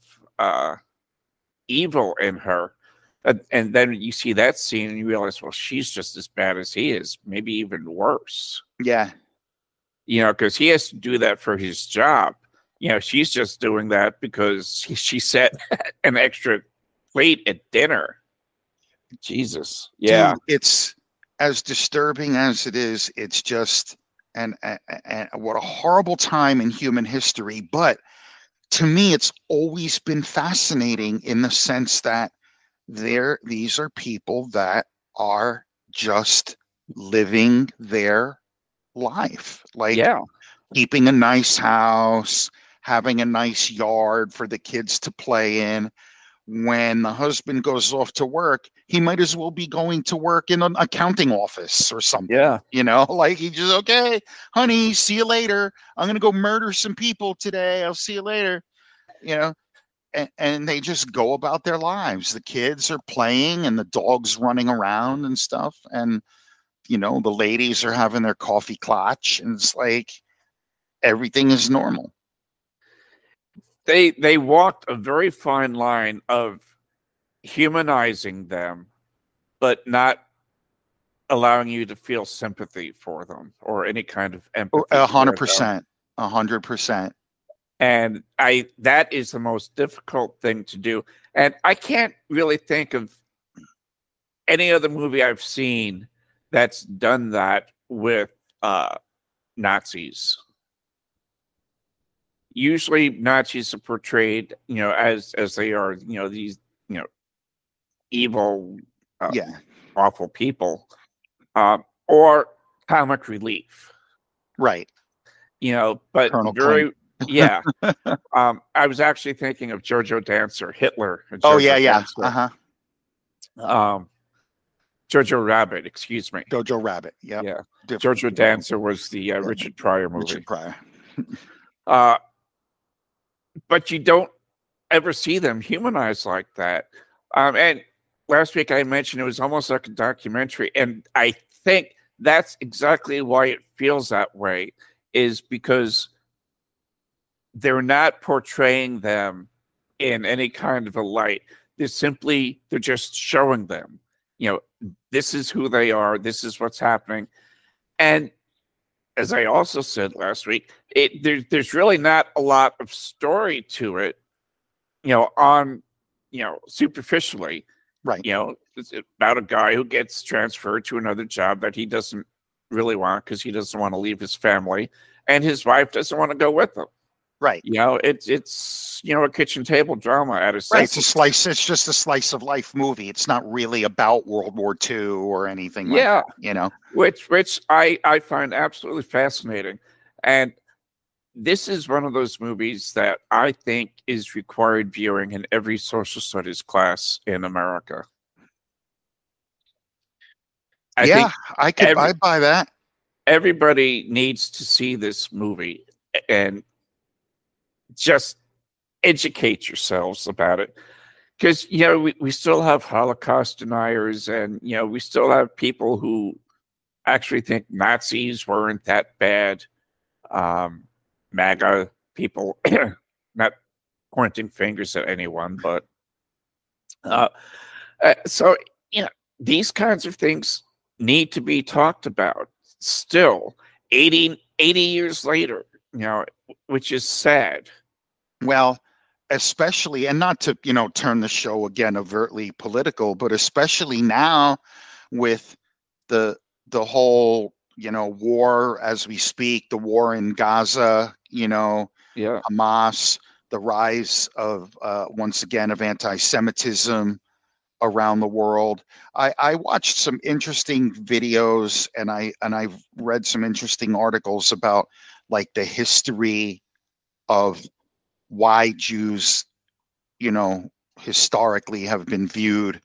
evil in her. And then you see that scene and you realize, well, she's just as bad as he is, maybe even worse. Yeah. Because he has to do that for his job. She's just doing that because she set an extra plate at dinner. Jesus. Yeah. Dude, it's as disturbing as it is. It's just, and what a horrible time in human history. But to me, it's always been fascinating in the sense that these are people that are just living their life, like keeping a nice house, having a nice yard for the kids to play in. When the husband goes off to work, he might as well be going to work in an accounting office or something. Yeah. Like he just, okay, honey, see you later. I'm going to go murder some people today. I'll see you later. And they just go about their lives. The kids are playing and the dog's running around and stuff. And you know, the ladies are having their coffee clutch, and it's like everything is normal. They walked a very fine line of humanizing them, but not allowing you to feel sympathy for them or any kind of empathy. 100%, 100%. And that is the most difficult thing to do. And I can't really think of any other movie I've seen that's done that with Nazis. Usually Nazis are portrayed, you know, as they are, you know, these, you know, evil, awful people, or comic relief. Right. You know, but Colonel very, yeah. I was actually thinking of Jojo Dancer, Hitler. Oh, yeah, Dancer. Uh-huh. Jojo Rabbit, excuse me. Jojo Rabbit, yeah. Jojo Dancer was the Richard Pryor movie. Richard Pryor. But you don't ever see them humanized like that. And last week I mentioned it was almost like a documentary, and I think that's exactly why it feels that way, is because they're not portraying them in any kind of a light. They're just showing them, you know, this is who they are, this is what's happening. And as I also said last week, there's really not a lot of story to it, you know, superficially. Right. You know, it's about a guy who gets transferred to another job that he doesn't really want because he doesn't want to leave his family, and his wife doesn't want to go with him. Right. You know, it's you know, a kitchen table drama at its right. It's a slice. It's just a slice of life movie. It's not really about World War II or anything. Like that, you know, which I find absolutely fascinating. And this is one of those movies that I think is required viewing in every social studies class in America. I buy that. Everybody needs to see this movie and just educate yourselves about it, because you know we still have Holocaust deniers, and you know we still have people who actually think Nazis weren't that bad. MAGA people, not pointing fingers at anyone, but so you know these kinds of things need to be talked about still 80 years later, you know, which is sad. Well, especially, and not to, you know, turn the show again overtly political, but especially now with the whole, you know, war as we speak, the war in Gaza, you know, Hamas, the rise of once again of anti-Semitism around the world. I watched some interesting videos, and I've read some interesting articles about like the history of why Jews, you know, historically have been viewed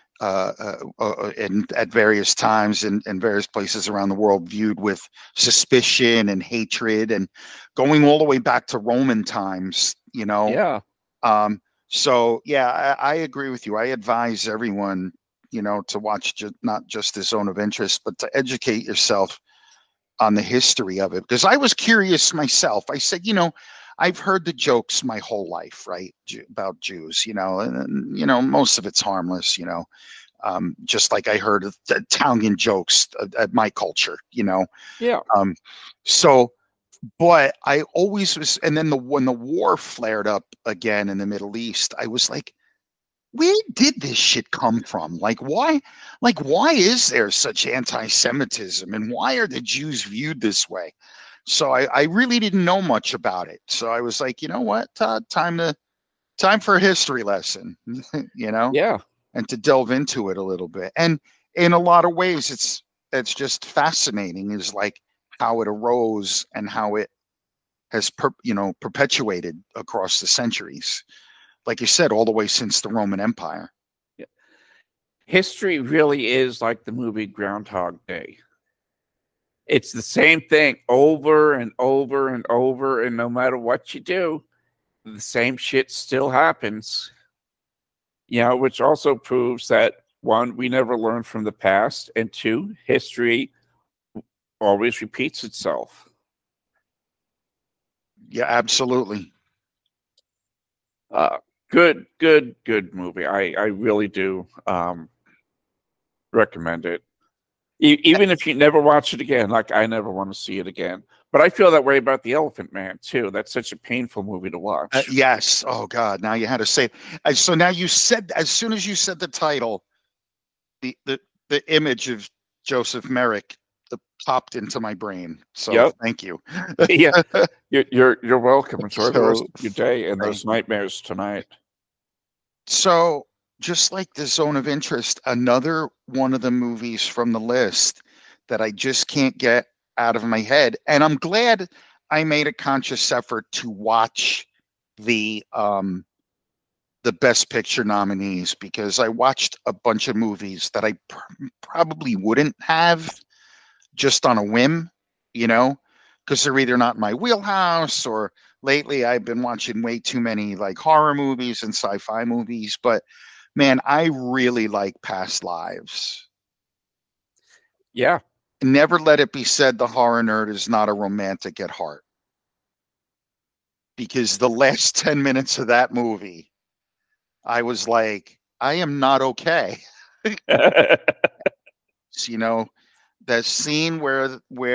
at various times in various places around the world, viewed with suspicion and hatred, and going all the way back to Roman times, you know. So yeah, I agree with you. I advise everyone, you know, to watch not just this Zone of Interest, but to educate yourself on the history of it, because I was curious myself. I said, you know, I've heard the jokes my whole life, right, about Jews, you know, and you know, most of it's harmless, you know, just like I heard the Italian jokes at my culture, you know. So, but I always was, and then when the war flared up again in the Middle East, I was like, where did this shit come from? Like, why is there such anti-Semitism, and why are the Jews viewed this way? So I really didn't know much about it. So I was like, you know what, Todd, time for a history lesson, you know? Yeah. And to delve into it a little bit. And in a lot of ways, it's just fascinating, is like how it arose and how it has, perpetuated across the centuries. Like you said, all the way since the Roman Empire. Yeah. History really is like the movie Groundhog Day. It's the same thing over and over and over, and no matter what you do, the same shit still happens. You know, which also proves that one, we never learn from the past, and two, history always repeats itself. Yeah, absolutely. Good movie. I really do recommend it. Even if you never watch it again, like I never want to see it again. But I feel that way about The Elephant Man too. That's such a painful movie to watch. Yes. Oh God. Now you had to say. So now you said, as soon as you said the title, the image of Joseph Merrick popped into my brain. So Yep. thank you. Yeah, you're welcome. Enjoy the rest So, of your day and those nightmares tonight. So just like the Zone of Interest, another one of the movies from the list that I just can't get out of my head, and I'm glad I made a conscious effort to watch the Best Picture nominees, because I watched a bunch of movies that I probably wouldn't have just on a whim, you know, because they're either not in my wheelhouse, or lately I've been watching way too many like horror movies and sci-fi movies. But man, I really like Past Lives. Yeah. Never let it be said the horror nerd is not a romantic at heart, because the last 10 minutes of that movie, I was like, I am not okay. You know, that scene where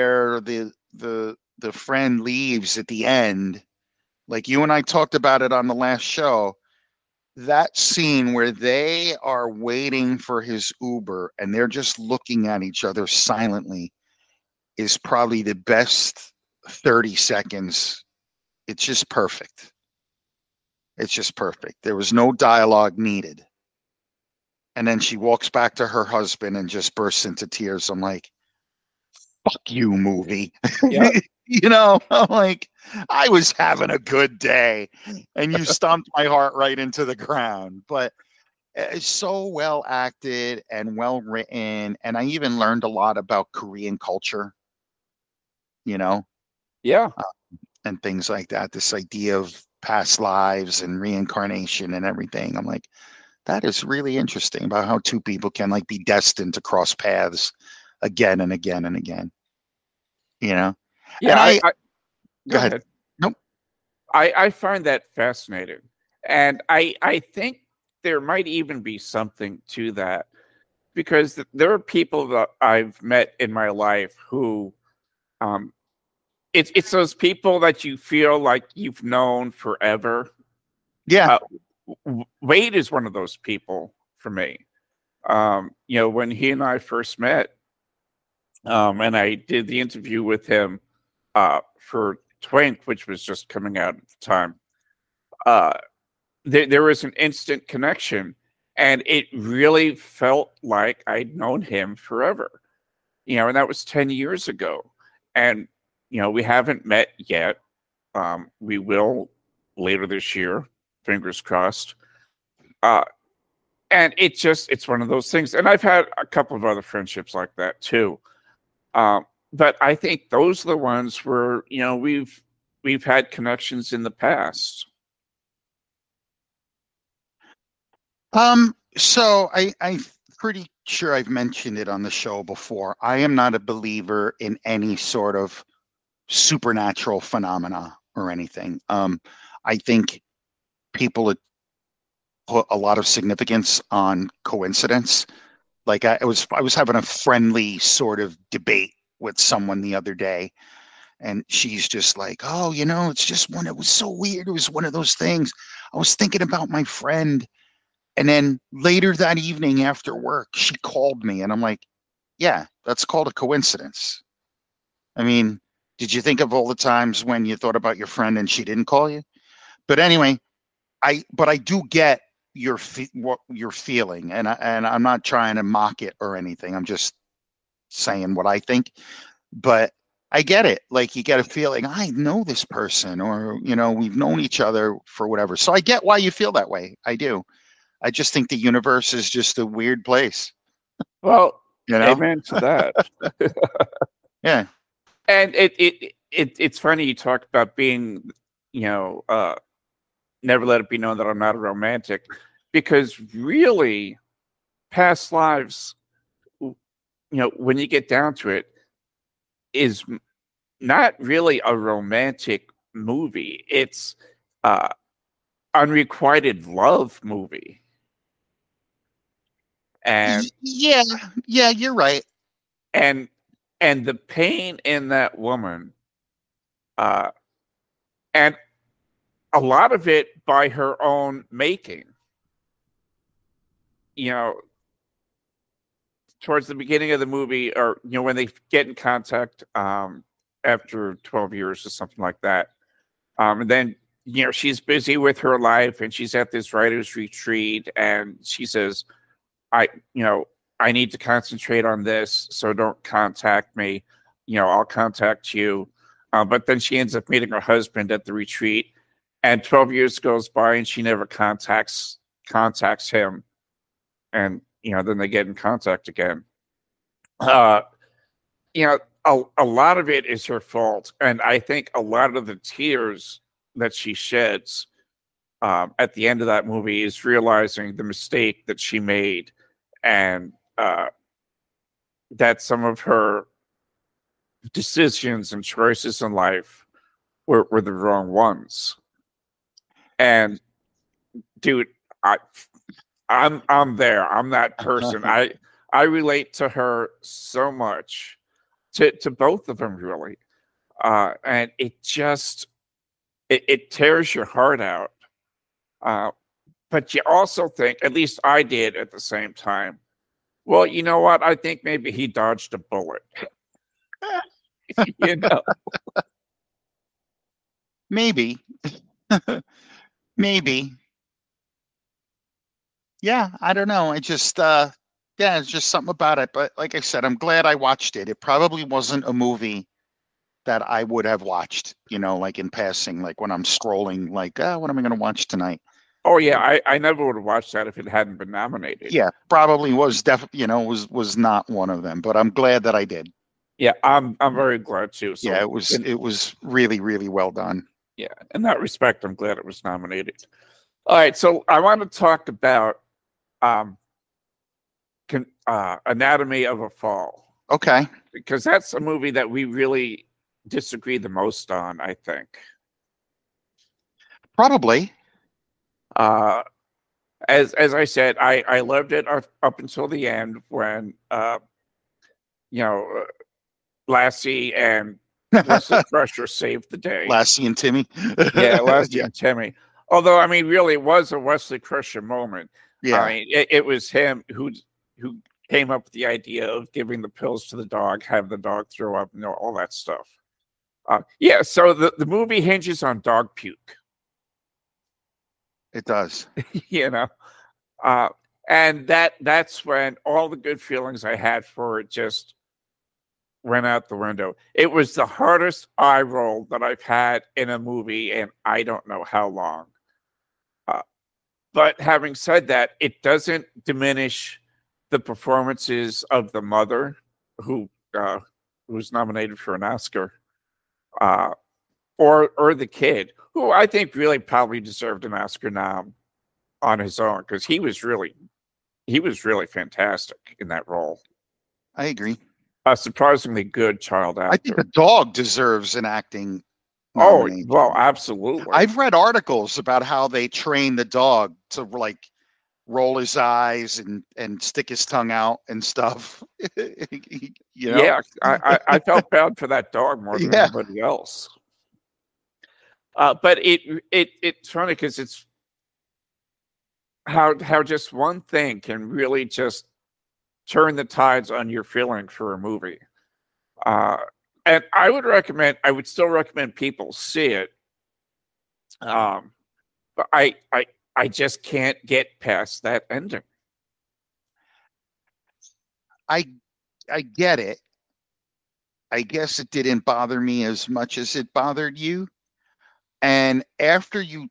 the friend leaves at the end, like you and I talked about it on the last show, that scene where they are waiting for his Uber and they're just looking at each other silently is probably the best 30 seconds. It's just perfect. It's just perfect. There was no dialogue needed. And then she walks back to her husband and just bursts into tears. I'm like, fuck you, movie. Yeah. You know, I'm like, I was having a good day and you stomped my heart right into the ground. But it's so well acted and well written. And I even learned a lot about Korean culture, you know, Yeah. and things like that. This idea of past lives and reincarnation and everything. I'm like, that is really interesting about how two people can like be destined to cross paths again and again and again. You know? Yeah. And Go ahead. Nope. I find that fascinating. And I think there might even be something to that, because there are people that I've met in my life who it's those people that you feel like you've known forever. Yeah. Wade is one of those people for me. When he and I first met, and I did the interview with him for Twink, which was just coming out at the time. There was an instant connection, and it really felt like I'd known him forever. And that was 10 years ago. And we haven't met yet. We will later this year, fingers crossed. And it's one of those things. And I've had a couple of other friendships like that too. But I think those are the ones where, we've had connections in the past. So I'm pretty sure I've mentioned it on the show before. I am not a believer in any sort of supernatural phenomena or anything. I think people put a lot of significance on coincidence. Like I was having a friendly sort of debate with someone the other day, and she's just like, "Oh, it's just one. It was so weird. It was one of those things. I was thinking about my friend." And then later that evening after work, she called me, and I'm like, yeah, that's called a coincidence. I mean, did you think of all the times when you thought about your friend and she didn't call you? But anyway, but I do get what you're feeling, and I'm not trying to mock it or anything. I'm just saying what I think. But I get it. Like you get a feeling, I know this person, or we've known each other for whatever. So I get why you feel that way. I do. I just think the universe is just a weird place. Well, amen to that. Yeah. And it's funny you talk about being, never let it be known that I'm not a romantic, because really, Past Lives, when you get down to it, is not really a romantic movie. It's unrequited love movie. And yeah, you're right. And the pain in that woman, and a lot of it by her own making. Towards the beginning of the movie, or when they get in contact after 12 years or something like that, and then she's busy with her life, and she's at this writer's retreat, and she says, I need to concentrate on this, so don't contact me. I'll contact you. But then she ends up meeting her husband at the retreat, and 12 years goes by, and she never contacts him. And then they get in contact again. A lot of it is her fault, and I think a lot of the tears that she sheds at the end of that movie is realizing the mistake that she made, and that some of her decisions and choices in life were the wrong ones. And dude, I'm there. I'm that person. I relate to her so much, to both of them, really. And it just it tears your heart out. But you also think, at least I did at the same time, well, you know what? I think maybe he dodged a bullet. Maybe. Maybe. Yeah, I don't know. I just it's just something about it. But like I said, I'm glad I watched it. It probably wasn't a movie that I would have watched, like in passing, like when I'm scrolling, like, what am I going to watch tonight? Oh yeah, I never would have watched that if it hadn't been nominated. Yeah, probably was definitely, was not one of them, but I'm glad that I did. Yeah, I'm very glad too. So yeah, it was really, really well done. Yeah, in that respect, I'm glad it was nominated. All right, so I want to talk about Anatomy of a Fall. Okay. Because that's a movie that we really disagree the most on, I think. Probably. As I said, I loved it up until the end when Lassie and Wesley Crusher saved the day. Lassie and Timmy. Yeah, Lassie and Timmy. Although, I mean, really, it was a Wesley Crusher moment. Yeah. I mean, it was him who came up with the idea of giving the pills to the dog, have the dog throw up, all that stuff. Yeah, so the movie hinges on dog puke. It does. And that's when all the good feelings I had for it just went out the window. It was the hardest eye roll that I've had in a movie in I don't know how long. But having said that, it doesn't diminish the performances of the mother, who was nominated for an Oscar, or the kid, who I think really probably deserved an Oscar nom on his own, because he was really fantastic in that role. I agree. A surprisingly good child actor. I think the dog deserves an acting. Oh, well, absolutely. I've read articles about how they train the dog to like roll his eyes and stick his tongue out and stuff. Yeah, I felt bad for that dog more than anybody else. But it's funny because it's how just one thing can really just turn the tides on your feeling for a movie. And I would still recommend people see it. But I just can't get past that ending. I get it. I guess it didn't bother me as much as it bothered you. And after you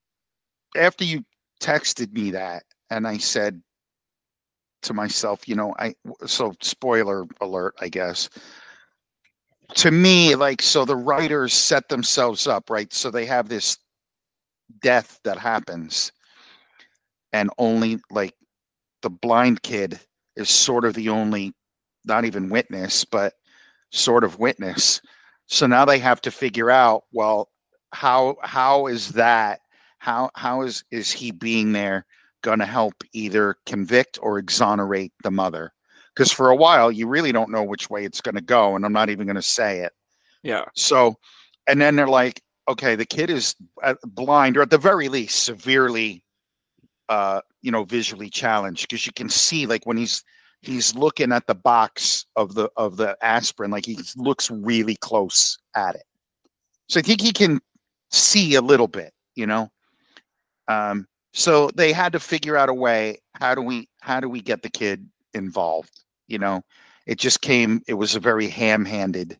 texted me that, and I said to myself, so spoiler alert, I guess. To me, so the writers set themselves up, right? So they have this death that happens, and only the blind kid is sort of the only, not even witness, but sort of witness. So now they have to figure out, well, how is that? How is he being there going to help either convict or exonerate the mother? Because for a while you really don't know which way it's going to go, and I'm not even going to say it. Yeah. So, and then they're like, okay, the kid is blind, or at the very least severely visually challenged, because you can see, like, when he's looking at the box of the aspirin, like he looks really close at it. So I think he can see a little bit, so they had to figure out a way, how do we get the kid involved? It was a very ham-handed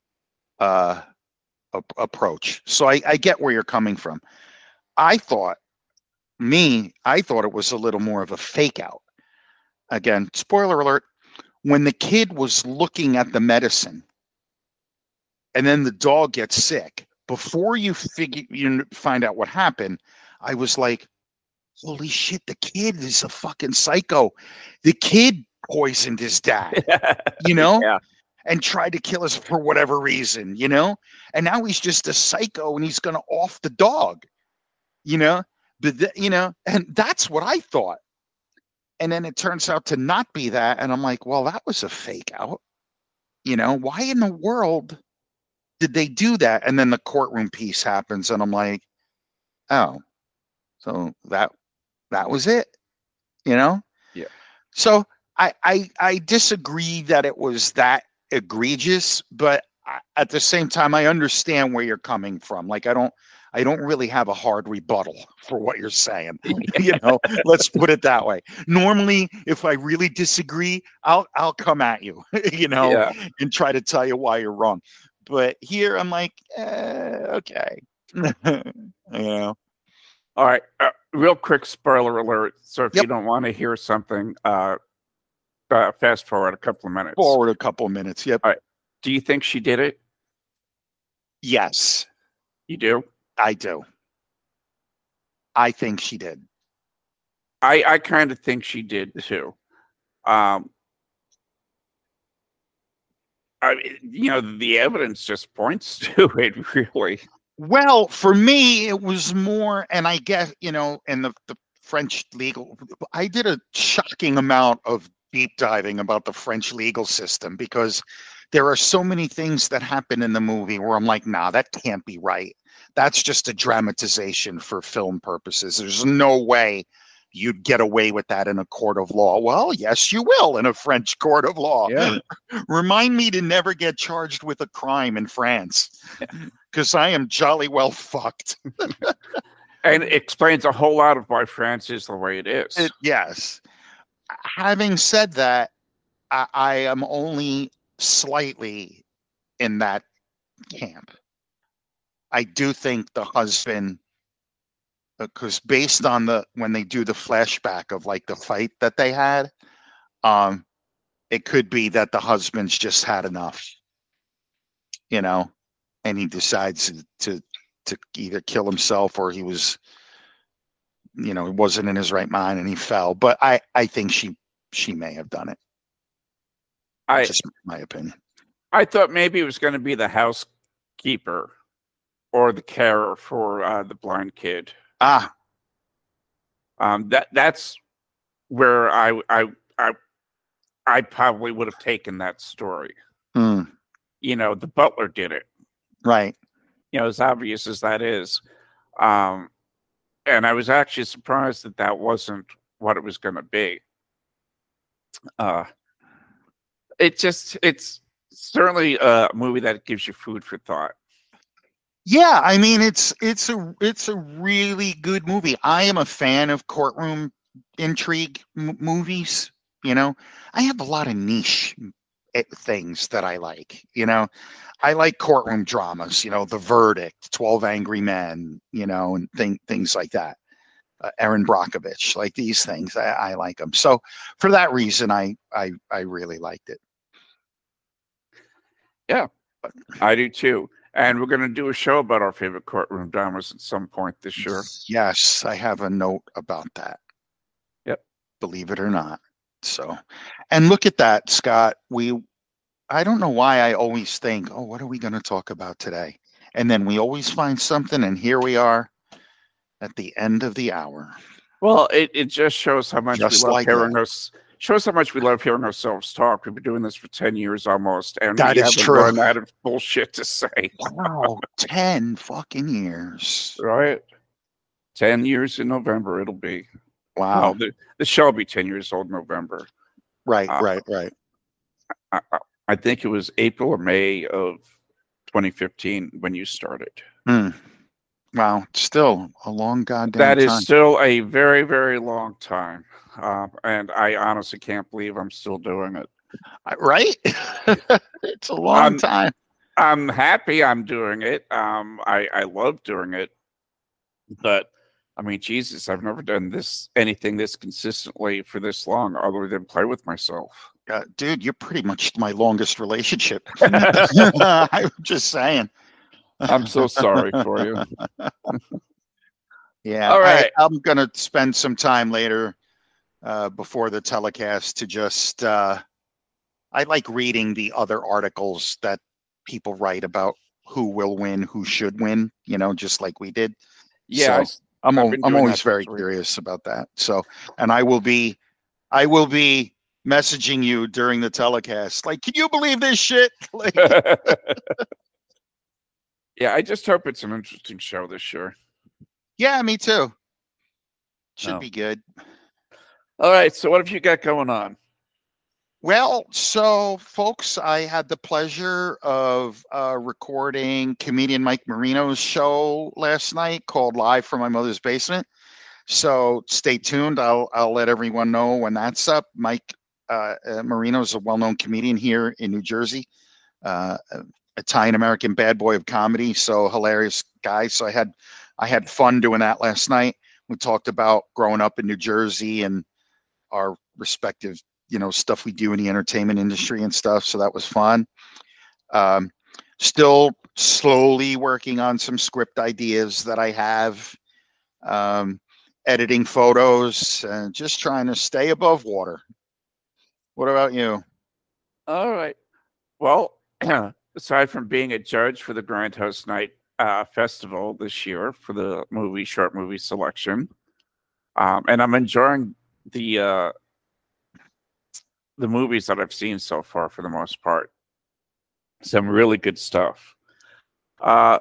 approach. So I get where you're coming from. I thought it was a little more of a fake out. Again, spoiler alert, when the kid was looking at the medicine and then the dog gets sick, before you find out what happened, I was like, holy shit, the kid is a fucking psycho. The kid poisoned his dad, Yeah. and tried to kill us for whatever reason, and now he's just a psycho and he's going to off the dog, but and that's what I thought. And then it turns out to not be that. And I'm like, well, that was a fake out. Why in the world did they do that? And then the courtroom piece happens and I'm like, oh, so that was it, Yeah. So I disagree that it was that egregious, but at the same time, I understand where you're coming from. Like, I don't really have a hard rebuttal for what you're saying. Let's put it that way. Normally, if I really disagree, I'll come at you, Yeah. and try to tell you why you're wrong. But here I'm like, okay. All right. Real quick spoiler alert. So if Yep. you don't want to hear something, fast forward a couple of minutes. Forward a couple of minutes. Yep. All right. Do you think she did it? Yes. You do? I do. I think she did. I kind of think she did too. The evidence just points to it, really. Well, for me, it was more, and I guess, in the French legal, I did a shocking amount of deep diving about the French legal system, because there are so many things that happen in the movie where I'm like, nah, that can't be right. That's just a dramatization for film purposes. There's no way you'd get away with that in a court of law. Well, yes, you will in a French court of law. Yeah. Remind me to never get charged with a crime in France, because I am jolly well fucked. And it explains a whole lot of why France is the way it is. Yes. Having said that, I am only slightly in that camp. I do think the husband, because based on when they do the flashback of like the fight that they had, it could be that the husband's just had enough, and he decides to either kill himself, or he was, he wasn't in his right mind and he fell. But I think she may have done it. Just my opinion. I thought maybe it was going to be the housekeeper or the carer for the blind kid. That's where I probably would have taken that story. The butler did it. Right. As obvious as that is. And I was actually surprised that wasn't what it was going to be. It's certainly a movie that gives you food for thought. Yeah, I mean, it's a really good movie. I am a fan of courtroom intrigue movies. I have a lot of niche things that I like. I like courtroom dramas. The Verdict, 12 Angry Men. And things like that. Erin Brockovich, like these things, I like them. So for that reason, I really liked it. Yeah, I do too. And we're going to do a show about our favorite courtroom dramas at some point this year. Yes, I have a note about that. Yep. believe it or not. So, and look at that, Scott. I don't know why I always think, oh, what are we going to talk about today? And then we always find something, and here we are at the end of the hour. Well, it just shows how much Just we love like hearing that. us. Shows how much we love hearing ourselves talk. We've been doing this for 10 years almost, and That we is haven't true. run out of bullshit to say. Wow, 10 fucking years. Right? 10 years in November, it'll be. Wow. Well, the show will be 10 years old in November. Right. I think it was April or May of 2015 when you started. Wow, still a long goddamn That is time. still a very, very long time. And I honestly can't believe I'm still doing it. Right? It's a long time. I'm happy I'm doing it. I love doing it. But I mean, Jesus, I've never done anything this consistently for this long other than play with myself. Dude, you're pretty much my longest relationship. I'm just saying. I'm so sorry for you. Yeah. All right. I'm going to spend some time later before the telecast to just, I like reading the other articles that people write about who will win, who should win, just like we did. Yeah. So I'm always very curious about that. So, and I will be messaging you during the telecast. Like, can you believe this shit? Like, yeah, I just hope it's an interesting show this year. Yeah, me too. Should be good. All right. So what have you got going on? Well, so folks, I had the pleasure of recording comedian Mike Marino's show last night called Live from My Mother's Basement. So stay tuned. I'll let everyone know when that's up. Mike Marino is a well-known comedian here in New Jersey, Italian-American bad boy of comedy. So hilarious guy. So I had fun doing that last night. We talked about growing up in New Jersey and our respective, stuff we do in the entertainment industry and stuff. So that was fun. Still slowly working on some script ideas that I have, editing photos and just trying to stay above water. What about you? All right. Well, aside from being a judge for the Grindhouse Night Festival this year for the short movie selection, and I'm enjoying the movies that I've seen so far for the most part. Some really good stuff. The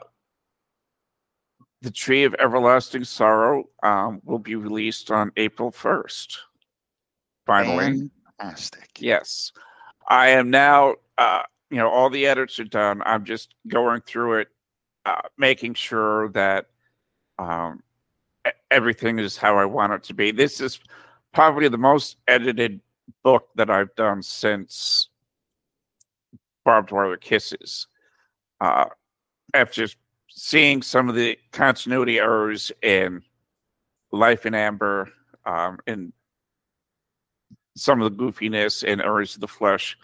Tree of Everlasting Sorrow will be released on April 1st. Finally. Fantastic. Yes. I am now, all the edits are done. I'm just going through it, making sure that everything is how I want it to be. This is probably the most edited book that I've done since Barbed Wire Kisses. After seeing some of the continuity errors in Life in Amber, and some of the goofiness in Errors of the Flesh,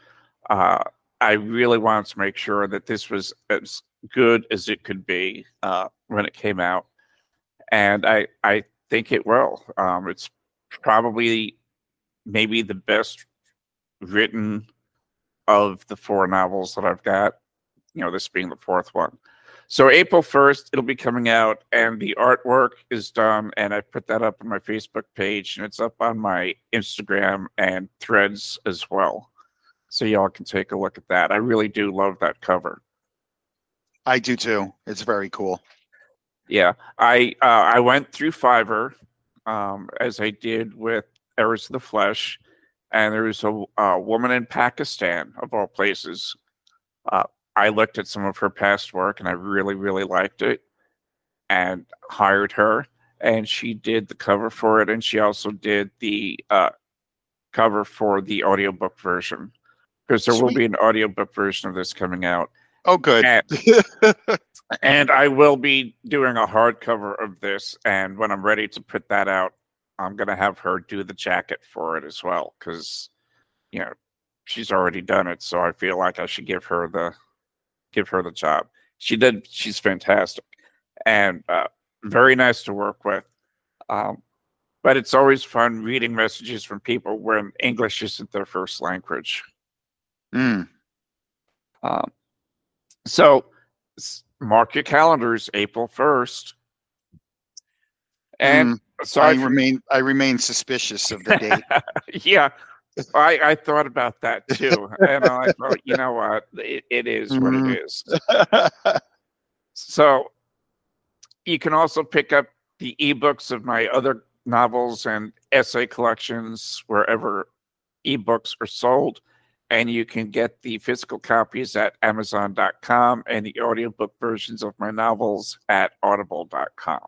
I really wanted to make sure that this was as good as it could be when it came out. And I think it will. It's probably maybe the best written of the 4 novels that I've got, this being the 4th one. So April 1st, it'll be coming out, and the artwork is done, and I put that up on my Facebook page, and it's up on my Instagram and Threads as well. So y'all can take a look at that. I really do love that cover. I do too. It's very cool. Yeah. I went through Fiverr, as I did with Errors of the Flesh, and there was a woman in Pakistan, of all places. I looked at some of her past work and I really, really liked it and hired her. And she did the cover for it. And she also did the cover for the audiobook version. Because there will be an audiobook version of this coming out. Oh, good. And I will be doing a hardcover of this. And when I'm ready to put that out, I'm going to have her do the jacket for it as well. Because, she's already done it. So I feel like I should give her the job. She did. She's fantastic and very nice to work with. but it's always fun reading messages from people when English isn't their first language. Mm. So mark your calendars, April 1st. And I remain suspicious of the date. Yeah, I thought about that too, and I thought, you know what, it is what it is. So you can also pick up the ebooks of my other novels and essay collections wherever ebooks are sold, and you can get the physical copies at Amazon.com and the audiobook versions of my novels at Audible.com.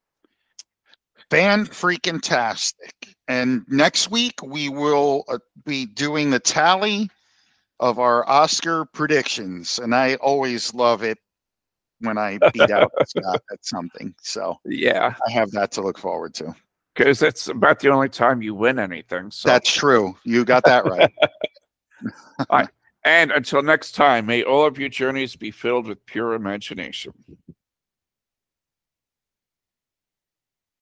Fan-freaking-tastic. And next week we will be doing the tally of our Oscar predictions. And I always love it when I beat out Scott at something. So yeah, I have that to look forward to. Because that's about the only time you win anything. So. That's true. You got that right. All right. And until next time, may all of your journeys be filled with pure imagination.